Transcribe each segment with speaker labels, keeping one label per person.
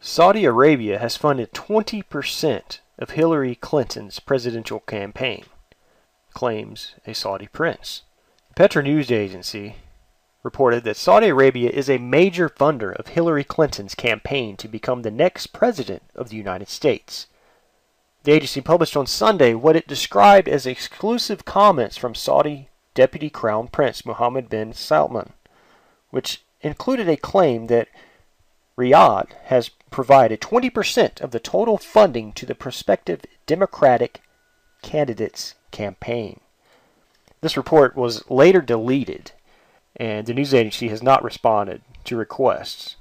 Speaker 1: Saudi Arabia has funded 20% of Hillary Clinton's presidential campaign, claims a Saudi prince. The Petra News Agency reported that Saudi Arabia is a major funder of Hillary Clinton's campaign to become the next president of the United States. The agency published on Sunday what it described as exclusive comments from Saudi Deputy Crown Prince Mohammed bin Salman, which included a claim that Riyadh has provided 20% of the total funding to the prospective Democratic candidate's campaign. This report was later deleted, and the news agency has not responded to requests.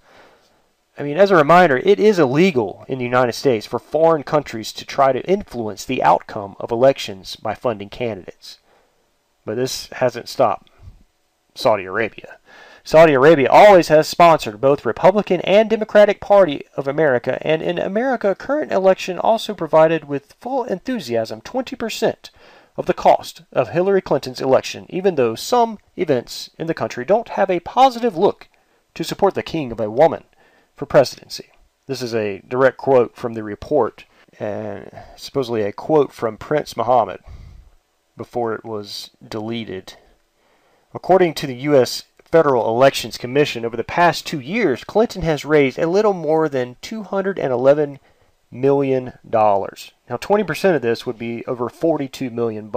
Speaker 1: As a reminder, it is illegal in the United States for foreign countries to try to influence the outcome of elections by funding candidates. But this hasn't stopped Saudi Arabia. Saudi Arabia always has sponsored both Republican and Democratic Party of America, and in America, current election also provided with full enthusiasm 20% of the cost of Hillary Clinton's election, even though some events in the country don't have a positive look to support the king of a woman for presidency. This is a direct quote from the report, and supposedly a quote from Prince Mohammed before it was deleted. According to the U.S. Federal Elections Commission, over the past 2 years, Clinton has raised a little more than $211 million. Now, 20% of this would be over $42 million.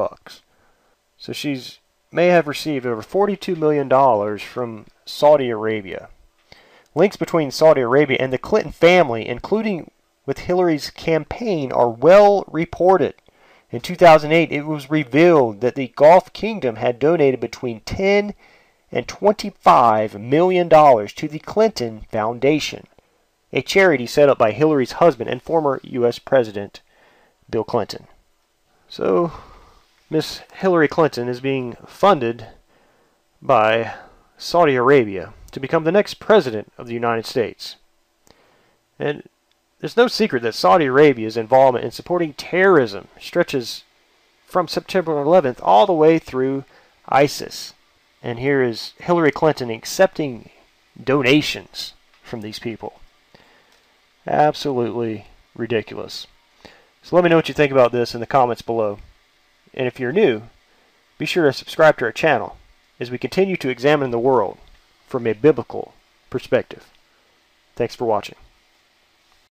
Speaker 1: So she's may have received over $42 million from Saudi Arabia. Links between Saudi Arabia and the Clinton family, including with Hillary's campaign, are well reported. In 2008, it was revealed that the Gulf Kingdom had donated between $10 and $25 million to the Clinton Foundation, a charity set up by Hillary's husband and former U.S. President Bill Clinton. So, Miss Hillary Clinton is being funded by Saudi Arabia to become the next president of the United States. And there's no secret that Saudi Arabia's involvement in supporting terrorism stretches from September 11th all the way through ISIS. And here is Hillary Clinton accepting donations from these people. Absolutely ridiculous. So let me know what you think about this in the comments below. And if you're new, be sure to subscribe to our channel as we continue to examine the world from a biblical perspective. Thanks for watching.